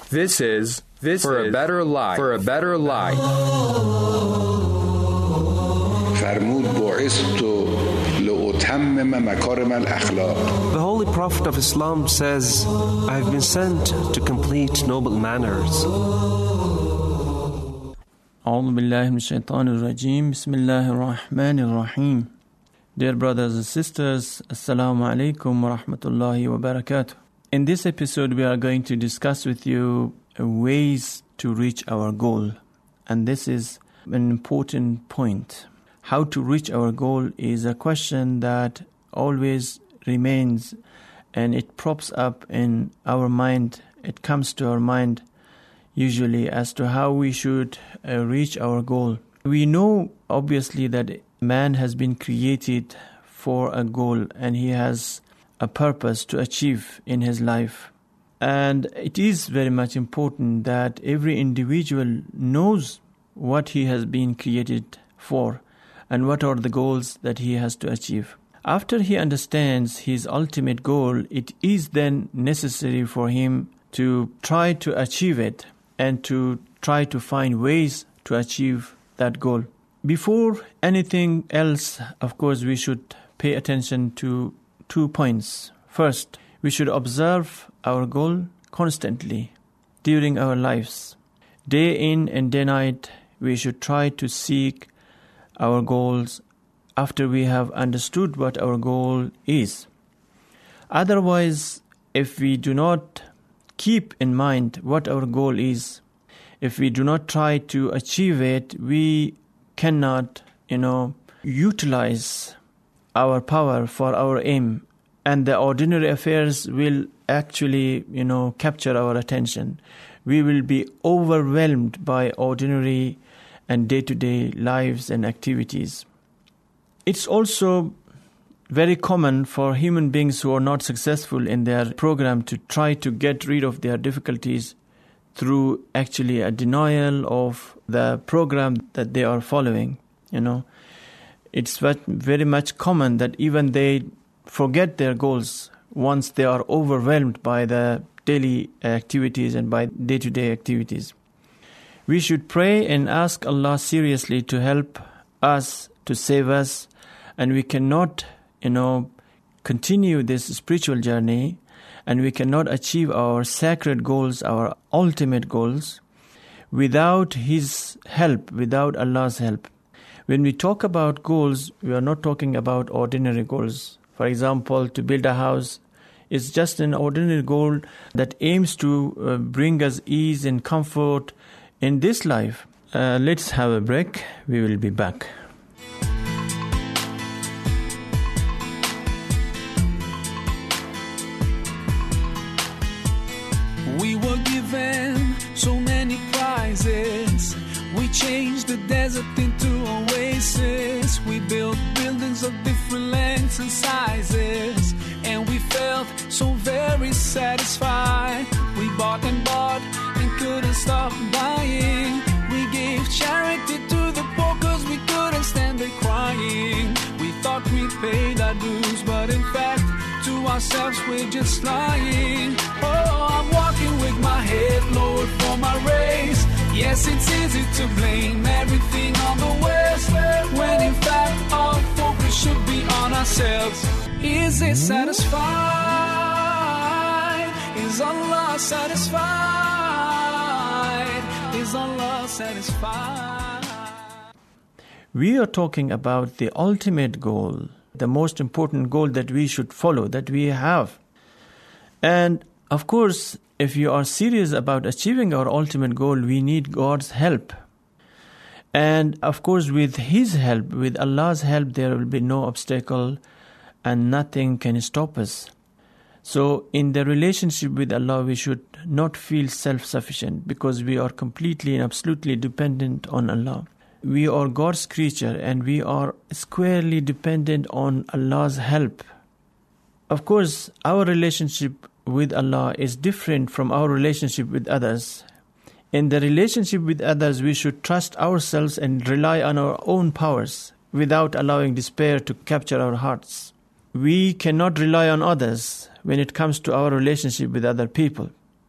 This is For a Better Life. For a Better Life. فرمود بعثت لأتمم مكارم الأخلاق. The Holy Prophet of Islam says, I have been sent to complete noble manners. أعوذ بالله من الشيطان الرجيم بسم الله الرحمن الرحيم. Dear brothers and sisters, Assalamu alaikum wa rahmatullahi wa barakatuh. In this episode, we are going to discuss with you ways to reach our goal. And this is an important point. How to reach our goal is a question that always remains, and it props up in our mind. It comes to our mind usually as to how we should reach our goal. We know obviously that man has been created for a goal and he has a purpose to achieve in his life. And it is very much important that every individual knows what he has been created for and what are the goals that he has to achieve. After he understands his ultimate goal, it is then necessary for him to try to achieve it and to try to find ways to achieve that goal. Before anything else, of course, we should pay attention to 2 points. First, we should observe our goal constantly during our lives. Day in and day night, we should try to seek our goals after we have understood what our goal is. Otherwise, if we do not keep in mind what our goal is, if we do not try to achieve it, we cannot, utilize our power for our aim. And the ordinary affairs will actually, capture our attention. We will be overwhelmed by ordinary and day-to-day lives and activities. It's also very common for human beings who are not successful in their program to try to get rid of their difficulties through actually a denial of the program that they are following. It's very much common that even they forget their goals once they are overwhelmed by the daily activities and by day-to-day activities. We should pray and ask Allah seriously to help us, to save us, and we cannot, continue this spiritual journey, and we cannot achieve our sacred goals, our ultimate goals, without His help, without Allah's help. When we talk about goals, we are not talking about ordinary goals. For example, to build a house is just an ordinary goal that aims to bring us ease and comfort in this life. Let's have a break. We will be back. We were given so many prizes. We changed the desert into oasis. We built buildings of different lengths and sizes, and we felt so very satisfied. We bought and couldn't stop buying. We gave charity to the poor cause we couldn't stand it crying. We thought we paid our dues, but in fact to ourselves we're just lying. Oh, I'm walking with my head lowered for my race. Yes, it's easy to blame everything on the West, when in fact our focus should be on ourselves. Is it satisfied? Is Allah satisfied? Is Allah satisfied? We are talking about the ultimate goal, the most important goal that we should follow, that we have. And of course, if you are serious about achieving our ultimate goal, we need God's help. And of course, with His help, with Allah's help, there will be no obstacle and nothing can stop us. So in the relationship with Allah, we should not feel self-sufficient because we are completely and absolutely dependent on Allah. We are God's creature and we are squarely dependent on Allah's help. Of course, our relationship with Allah is different from our relationship with others. In the relationship with others, we should trust ourselves and rely on our own powers without allowing despair to capture our hearts. We cannot rely on others when it comes to our relationship with other people.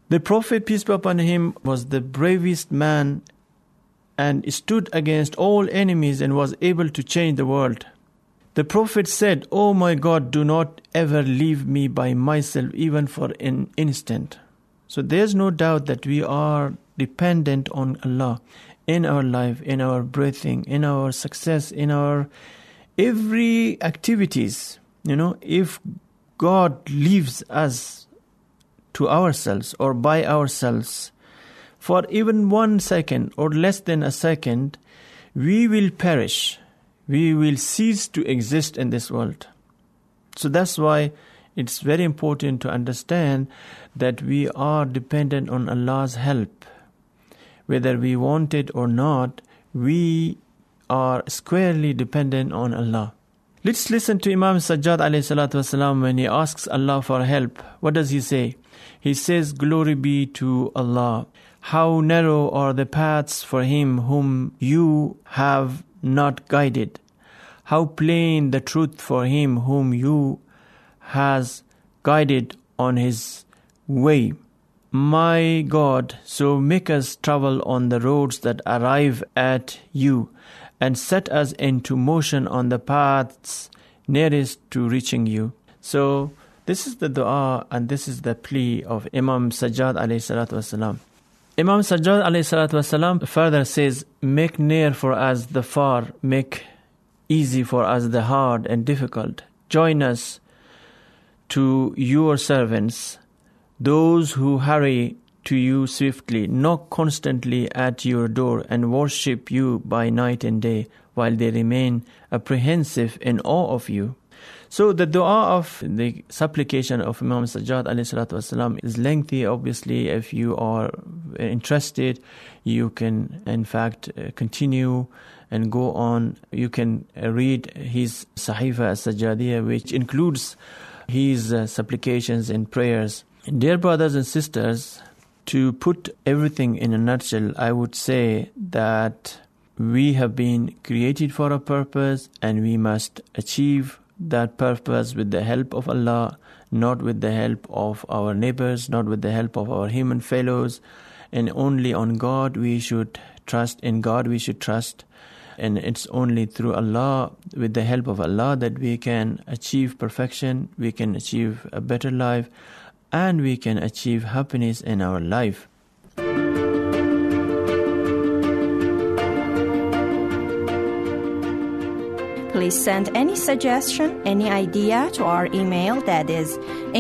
The Prophet, peace be upon him, was the bravest man and stood against all enemies and was able to change the world. The Prophet said, "Oh my God, do not ever leave me by myself even for an instant." So there's no doubt that we are dependent on Allah in our life, in our breathing, in our success, in our every activities. If God leaves us to ourselves or by ourselves for even 1 second or less than a second, we will perish. We will cease to exist in this world. So that's why it's very important to understand that we are dependent on Allah's help. Whether we want it or not, we are squarely dependent on Allah. Let's listen to Imam Sajjad alayhi salatu wasalam when he asks Allah for help. What does he say? He says, "Glory be to Allah. How narrow are the paths for him whom you have not guided. How plain the truth for him whom you has guided on his way. My God, so make us travel on the roads that arrive at you, and set us into motion on the paths nearest to reaching you." So this is the dua and this is the plea of Imam Sajjad alayhi salatu wasalam. Imam Sajjad alayhi salatu wasalam further says, "Make near for us the far, make easy for us the hard and difficult. Join us to your servants, those who hurry to you swiftly, knock constantly at your door, and worship you by night and day, while they remain apprehensive in awe of you." So the dua of the supplication of Imam Sajjad alayhi salatu wasalam is lengthy. Obviously, if you are interested, you can in fact continue and go on. You can read his Sahifa as-Sajjadiyya, which includes his supplications and prayers. Dear brothers and sisters, to put everything in a nutshell, I would say that we have been created for a purpose, and we must achieve that purpose with the help of Allah, not with the help of our neighbors, not with the help of our human fellows, and only on God we should trust, in God we should trust, and it's only through Allah, with the help of Allah, that we can achieve perfection, we can achieve a better life, and we can achieve happiness in our life. Please send any suggestion, any idea to our email, that is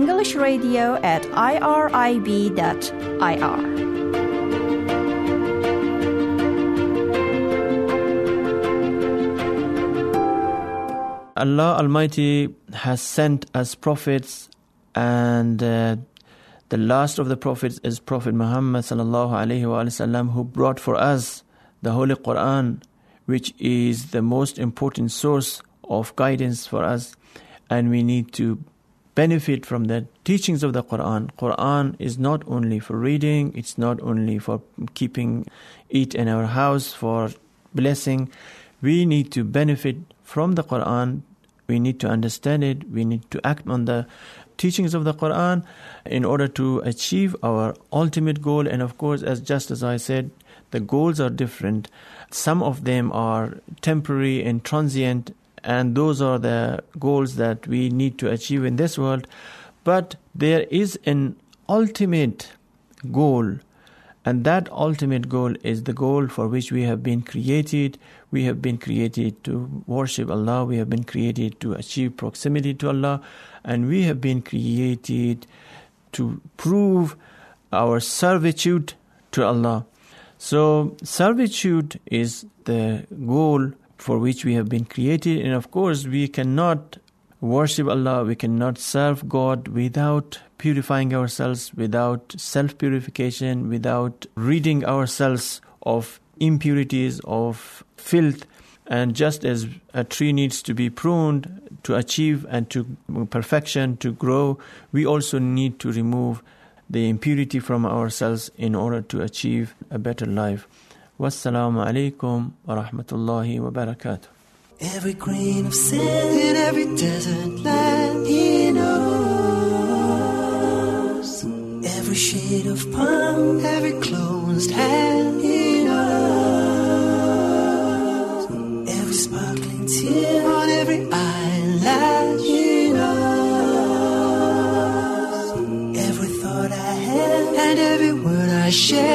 englishradio@irib.ir. Allah Almighty has sent us prophets, and the last of the prophets is Prophet Muhammad sallallahu alaihi wasallam, who brought for us the Holy Quran, which is the most important source of guidance for us, and we need to benefit from the teachings of the Quran. Quran is not only for reading, it's not only for keeping it in our house for blessing. We need to benefit from the Quran. We need to understand it. We need to act on the teachings of the Quran in order to achieve our ultimate goal. And of course, just as I said, the goals are different. Some of them are temporary and transient, and those are the goals that we need to achieve in this world. But there is an ultimate goal, and that ultimate goal is the goal for which we have been created. We have been created to worship Allah. We have been created to achieve proximity to Allah. And we have been created to prove our servitude to Allah. So servitude is the goal for which we have been created. And of course, we cannot worship Allah, we cannot serve God without purifying ourselves, without self-purification, without ridding ourselves of impurities, of filth. And just as a tree needs to be pruned to achieve and to perfection, to grow, we also need to remove the impurity from ourselves in order to achieve a better life. Wassalamu alaikum wa rahmatullahi wa barakatuh. Every grain of sand in every desert land, He knows. Every every shade of palm, every closed hand in us, every sparkling tear on every eyelash in us, every thought I had and every word I shared.